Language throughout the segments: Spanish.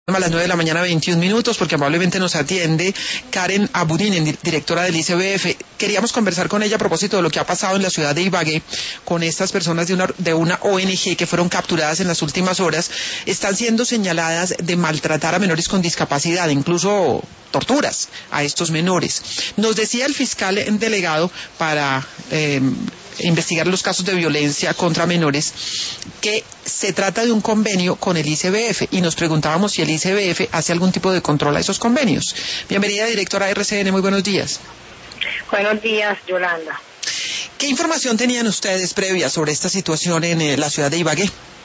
A las 9 de la mañana, 21 minutos, porque amablemente nos atiende Karen Abudinen, directora del ICBF. Queríamos conversar con ella a propósito de lo que ha pasado en la ciudad de Ibagué con estas personas de una ONG que fueron capturadas en las últimas horas. Están siendo señaladas de maltratar a menores con discapacidad, incluso torturas a estos menores. Nos decía el fiscal delegado para investigar los casos de violencia contra menores que se trata de un convenio con el ICBF y nos preguntábamos si el ICBF hace algún tipo de control a esos convenios. Bienvenida, directora de RCN, muy buenos días. Buenos días, Yolanda. ¿Qué información tenían ustedes previa sobre esta situación en la ciudad de Ibagué?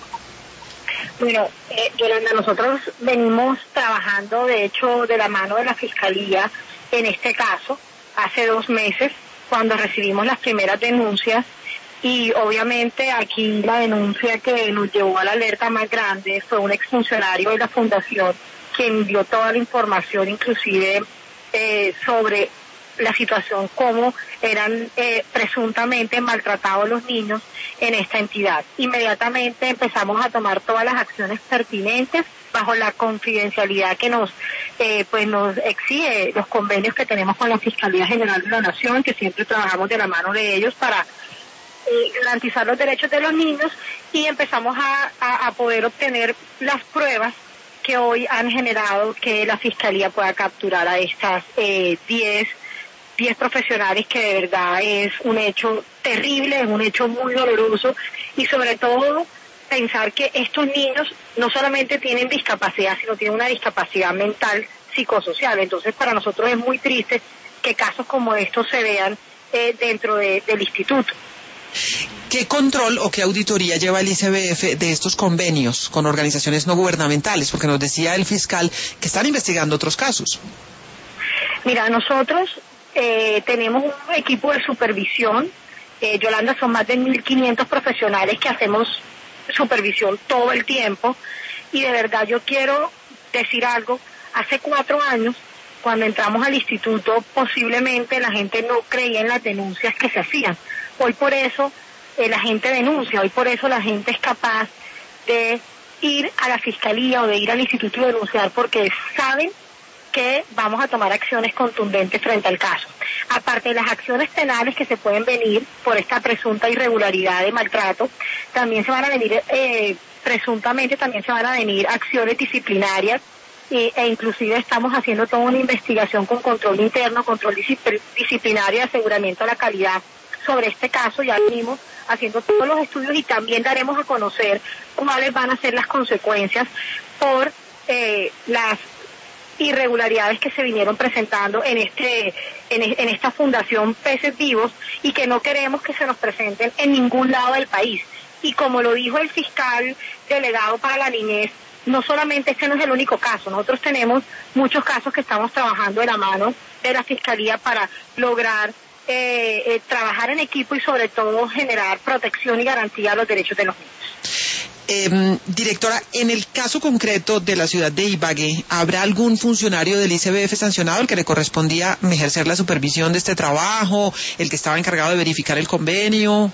Bueno, Yolanda, nosotros venimos trabajando, de hecho, de la mano de la Fiscalía en este caso, hace 2 meses, cuando recibimos las primeras denuncias, y obviamente aquí la denuncia que nos llevó a la alerta más grande fue un exfuncionario de la Fundación quien dio toda la información, inclusive sobre la situación, cómo eran presuntamente maltratados los niños en esta entidad. Inmediatamente empezamos a tomar todas las acciones pertinentes bajo la confidencialidad que nos exige los convenios que tenemos con la Fiscalía General de la Nación, que siempre trabajamos de la mano de ellos para garantizar los derechos de los niños, y empezamos a poder obtener las pruebas que hoy han generado que la Fiscalía pueda capturar a estas 10 profesionales, que de verdad es un hecho terrible, es un hecho muy doloroso, y sobre todo pensar que estos niños no solamente tienen discapacidad, sino tienen una discapacidad mental, psicosocial. Entonces para nosotros es muy triste que casos como estos se vean dentro del instituto. ¿Qué control o qué auditoría lleva el ICBF de estos convenios con organizaciones no gubernamentales? Porque nos decía el fiscal que están investigando otros casos. Mira, nosotros tenemos un equipo de supervisión. Yolanda, son más de 1.500 profesionales que hacemos supervisión todo el tiempo, y de verdad yo quiero decir algo. Hace 4 años, cuando entramos al instituto, posiblemente la gente no creía en las denuncias que se hacían. Hoy por eso la gente denuncia, hoy por eso la gente es capaz de ir a la Fiscalía o de ir al instituto y denunciar, porque saben que vamos a tomar acciones contundentes frente al caso. Aparte de las acciones penales que se pueden venir por esta presunta irregularidad de maltrato, también se van a venir, presuntamente también se van a venir acciones disciplinarias, e inclusive estamos haciendo toda una investigación con control interno, control disciplinario y aseguramiento de la calidad sobre este caso. Ya venimos haciendo todos los estudios y también daremos a conocer cuáles van a ser las consecuencias por las irregularidades que se vinieron presentando en esta Fundación Peces Vivos, y que no queremos que se nos presenten en ningún lado del país. Y como lo dijo el fiscal delegado para la niñez, no solamente este no es el único caso, nosotros tenemos muchos casos que estamos trabajando de la mano de la Fiscalía para lograr trabajar en equipo y sobre todo generar protección y garantía a los derechos de los niños. Directora, en el caso concreto de la ciudad de Ibagué, ¿habrá algún funcionario del ICBF sancionado, el que le correspondía ejercer la supervisión de este trabajo, el que estaba encargado de verificar el convenio?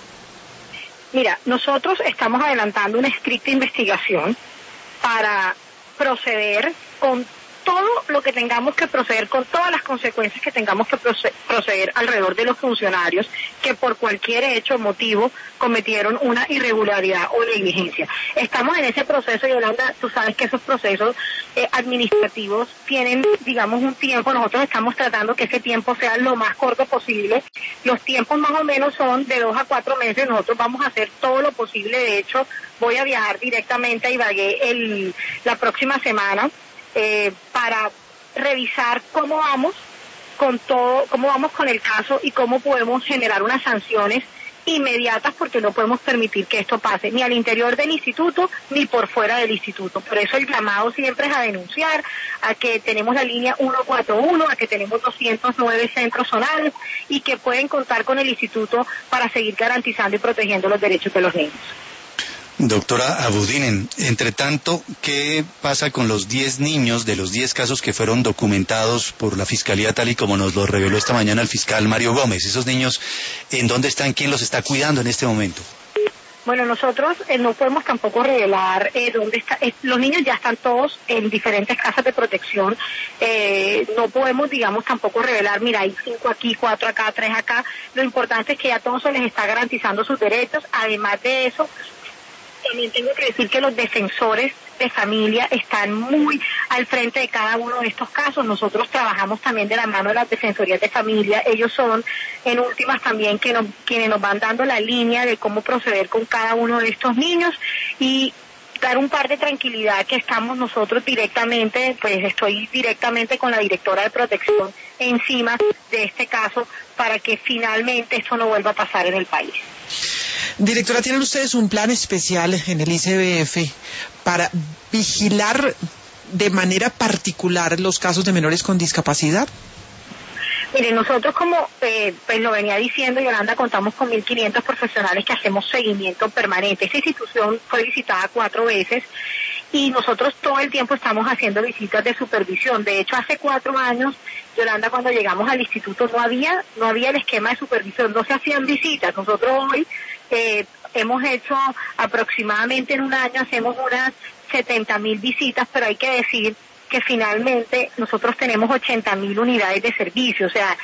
Mira, nosotros estamos adelantando una estricta investigación para proceder con todo lo que tengamos que proceder, con todas las consecuencias que tengamos que proceder alrededor de los funcionarios que por cualquier hecho o motivo cometieron una irregularidad o negligencia. Estamos en ese proceso, Yolanda. Tú sabes que esos procesos administrativos tienen, digamos, un tiempo. Nosotros estamos tratando que ese tiempo sea lo más corto posible. Los tiempos más o menos son de 2 a 4 meses. Nosotros vamos a hacer todo lo posible. De hecho, voy a viajar directamente a Ibagué la próxima semana para revisar cómo vamos con el caso y cómo podemos generar unas sanciones inmediatas, porque no podemos permitir que esto pase ni al interior del instituto ni por fuera del instituto. Por eso el llamado siempre es a denunciar, a que tenemos la línea 141, a que tenemos 209 centros zonales y que pueden contar con el instituto para seguir garantizando y protegiendo los derechos de los niños. Doctora Abudinen, entre tanto, ¿qué pasa con los 10 niños de los 10 casos que fueron documentados por la Fiscalía, tal y como nos lo reveló esta mañana el fiscal Mario Gómez? ¿Esos niños en dónde están? ¿Quién los está cuidando en este momento? Bueno, nosotros no podemos tampoco revelar dónde está. Los niños ya están todos en diferentes casas de protección. No podemos, digamos, tampoco revelar, mira, hay 5 aquí, 4 acá, 3 acá. Lo importante es que ya a todos se les está garantizando sus derechos. Además de eso, también tengo que decir que los defensores de familia están muy al frente de cada uno de estos casos. Nosotros trabajamos también de la mano de las defensorías de familia. Ellos son, en últimas, también quienes nos van dando la línea de cómo proceder con cada uno de estos niños y dar un par de tranquilidad que estamos nosotros directamente, pues estoy directamente con la directora de protección encima de este caso para que finalmente esto no vuelva a pasar en el país. Directora, ¿tienen ustedes un plan especial en el ICBF para vigilar de manera particular los casos de menores con discapacidad? Mire, nosotros como pues lo venía diciendo Yolanda, contamos con 1.500 profesionales que hacemos seguimiento permanente. Esta institución fue visitada 4 veces y nosotros todo el tiempo estamos haciendo visitas de supervisión. De hecho, hace 4 años, Yolanda, cuando llegamos al instituto no había el esquema de supervisión, no se hacían visitas. Nosotros hoy hemos hecho aproximadamente en un año, hacemos unas 70.000 visitas, pero hay que decir que finalmente nosotros tenemos 80.000 unidades de servicio, o sea,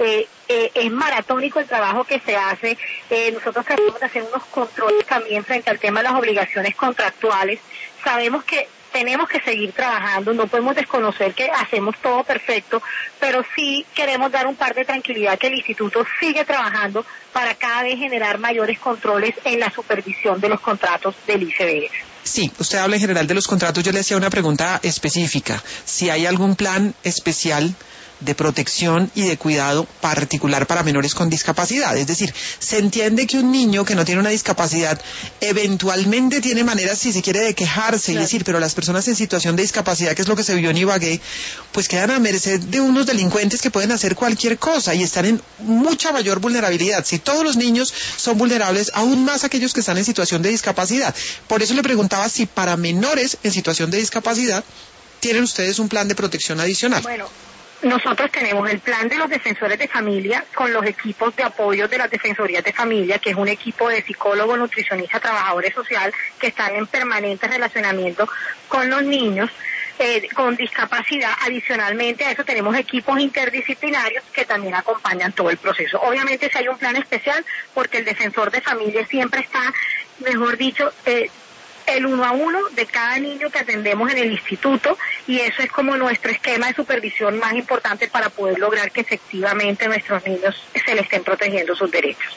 es maratónico el trabajo que se hace. Nosotros tratamos de hacer unos controles también frente al tema de las obligaciones contractuales. Sabemos que tenemos que seguir trabajando, no podemos desconocer que hacemos todo perfecto, pero sí queremos dar un par de tranquilidad que el instituto sigue trabajando para cada vez generar mayores controles en la supervisión de los contratos del ICBF. Sí, usted habla en general de los contratos. Yo le hacía una pregunta específica. Si hay algún plan especial de protección y de cuidado particular para menores con discapacidad. Es decir, se entiende que un niño que no tiene una discapacidad eventualmente tiene maneras, si se quiere, de quejarse y decir, pero las personas en situación de discapacidad, que es lo que se vio en Ibagué, pues quedan a merced de unos delincuentes que pueden hacer cualquier cosa y están en mucha mayor vulnerabilidad. Si todos los niños son vulnerables, aún más aquellos que están en situación de discapacidad. Por eso le preguntaba si para menores en situación de discapacidad tienen ustedes un plan de protección adicional. Bueno, nosotros tenemos el plan de los defensores de familia con los equipos de apoyo de las defensorías de familia, que es un equipo de psicólogos, nutricionistas, trabajadores sociales que están en permanente relacionamiento con los niños con discapacidad. Adicionalmente a eso tenemos equipos interdisciplinarios que también acompañan todo el proceso. Obviamente si hay un plan especial porque el defensor de familia siempre está, mejor dicho, el 1 a 1 de cada niño que atendemos en el instituto, y eso es como nuestro esquema de supervisión más importante para poder lograr que efectivamente nuestros niños se les estén protegiendo sus derechos.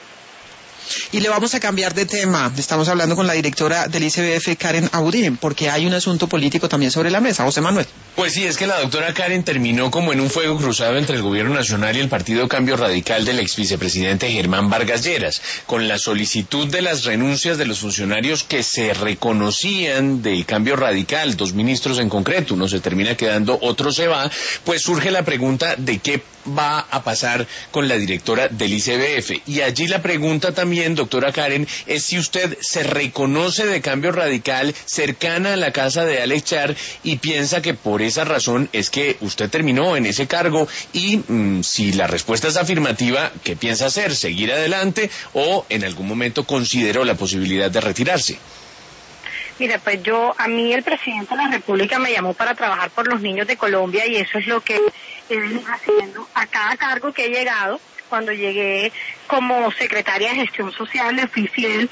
Y le vamos a cambiar de tema. Estamos hablando con la directora del ICBF, Karen Abudinen, porque hay un asunto político también sobre la mesa. José Manuel. Pues sí, es que la doctora Karen terminó como en un fuego cruzado entre el Gobierno Nacional y el Partido Cambio Radical del ex vicepresidente Germán Vargas Lleras, con la solicitud de las renuncias de los funcionarios que se reconocían de Cambio Radical, 2 ministros en concreto, uno se termina quedando, otro se va, pues surge la pregunta de qué va a pasar con la directora del ICBF. Y allí la pregunta también, doctora Karen, es si usted se reconoce de Cambio Radical, cercana a la casa de Alex Char, y piensa que por esa razón es que usted terminó en ese cargo, y si la respuesta es afirmativa, ¿qué piensa hacer? ¿Seguir adelante o en algún momento consideró la posibilidad de retirarse? Mira, pues a mí el presidente de la República me llamó para trabajar por los niños de Colombia y eso es lo que he venido haciendo a cada cargo que he llegado. Cuando llegué como secretaria de Gestión Social, le fui fiel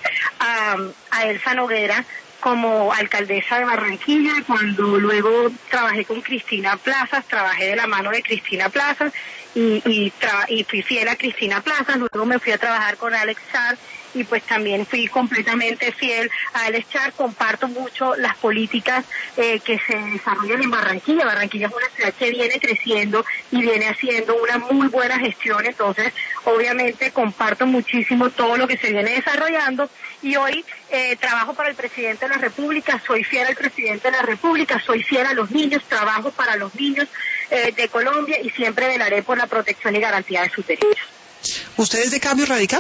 a Elsa Noguera como alcaldesa de Barranquilla. Cuando luego trabajé con Cristina Plazas, trabajé de la mano de Cristina Plazas y fui fiel a Cristina Plazas. Luego me fui a trabajar con Alex Char y pues también fui completamente fiel a Alex Char. Comparto mucho las políticas que se desarrollan en Barranquilla. Barranquilla es una ciudad que viene creciendo y viene haciendo una muy buena gestión, entonces obviamente comparto muchísimo todo lo que se viene desarrollando y hoy trabajo para el presidente de la República, soy fiel al presidente de la República, soy fiel a los niños, trabajo para los niños de Colombia y siempre velaré por la protección y garantía de sus derechos. ¿Usted es de Cambio Radical?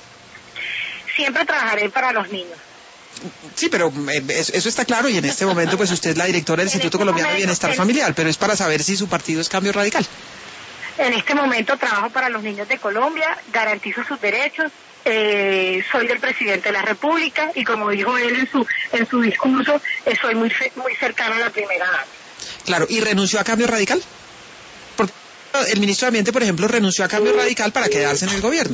Siempre trabajaré para los niños. Sí, pero eso está claro y en este momento pues usted es la directora del Instituto Colombiano de Bienestar Familiar, pero es para saber si su partido es Cambio Radical. En este momento trabajo para los niños de Colombia, garantizo sus derechos, soy del presidente de la República y como dijo él en su discurso, soy muy cercana a la primera dama. Claro, ¿y renunció a Cambio Radical? Porque el ministro de Ambiente, por ejemplo, renunció a Cambio Radical para quedarse en el gobierno.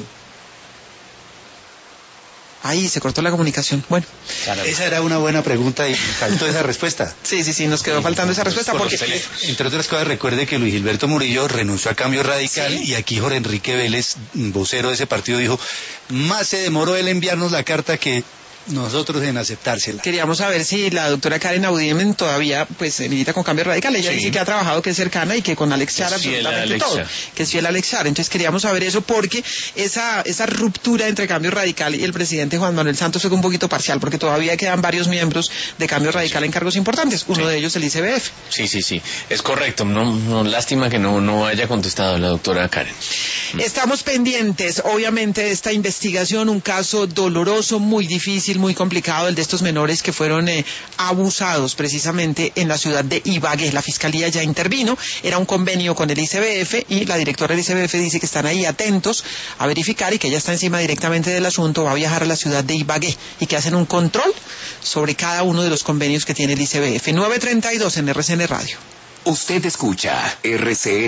Ahí se cortó la comunicación. Bueno. Esa era una buena pregunta y faltó esa respuesta. Sí, nos quedó faltando esa respuesta porque... Entre otras cosas, recuerde que Luis Gilberto Murillo renunció a Cambio Radical, ¿sí? Y aquí Jorge Enrique Vélez, vocero de ese partido, dijo, más se demoró él enviarnos la carta que nosotros en aceptársela. Queríamos saber si la doctora Karen Abudimen todavía pues milita con Cambio Radical. Ella dice que ha trabajado, que es cercana y que con Alex Char absolutamente todo, que es fiel a Alex Char. Entonces queríamos saber eso porque esa ruptura entre Cambio Radical y el presidente Juan Manuel Santos fue un poquito parcial, porque todavía quedan varios miembros de Cambio Radical en cargos importantes, uno de ellos el ICBF. Sí, es correcto. No, lástima que no haya contestado la doctora Karen. Estamos pendientes, obviamente, de esta investigación, un caso doloroso, muy difícil, muy complicado, el de estos menores que fueron abusados precisamente en la ciudad de Ibagué. La Fiscalía ya intervino, era un convenio con el ICBF y la directora del ICBF dice que están ahí atentos a verificar y que ella está encima directamente del asunto, va a viajar a la ciudad de Ibagué y que hacen un control sobre cada uno de los convenios que tiene el ICBF. 9:32 en RCN Radio. Usted escucha RCN.